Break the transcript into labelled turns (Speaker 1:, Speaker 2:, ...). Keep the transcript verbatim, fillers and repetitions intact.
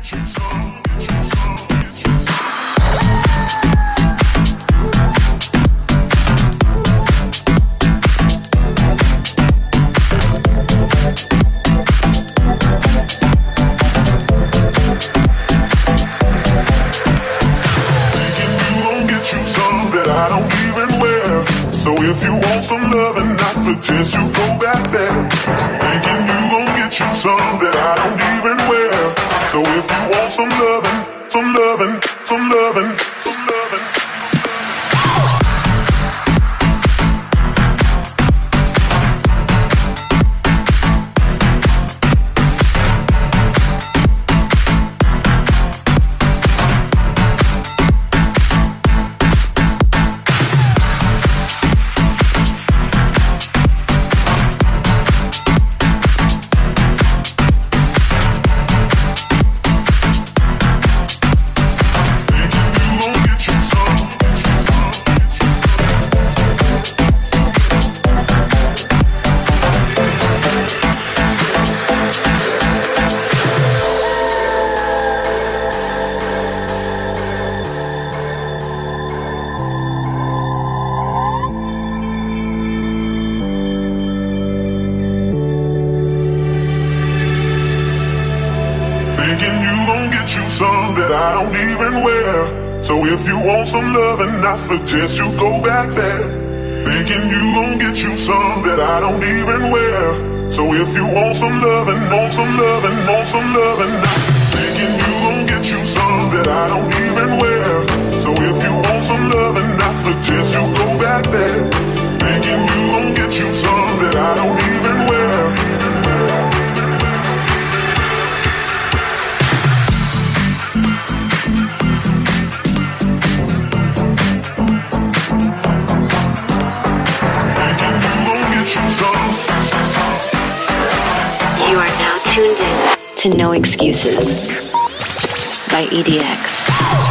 Speaker 1: Suggest you go back there, thinking you gon' get you some that I don't even wear. So if you want some lovin', some lovin', some lovin', some lovin'. I suggest you go back there, thinking you gon' get you some that I don't even wear. So if you want some lovin', want some lovin', want some lovin', thinking you gon' get you some that I don't even wear. So if you want some lovin', I suggest you go back there, thinking you gon' get you some that I don't even wear.
Speaker 2: You are now tuned in to No Excuses by E D X.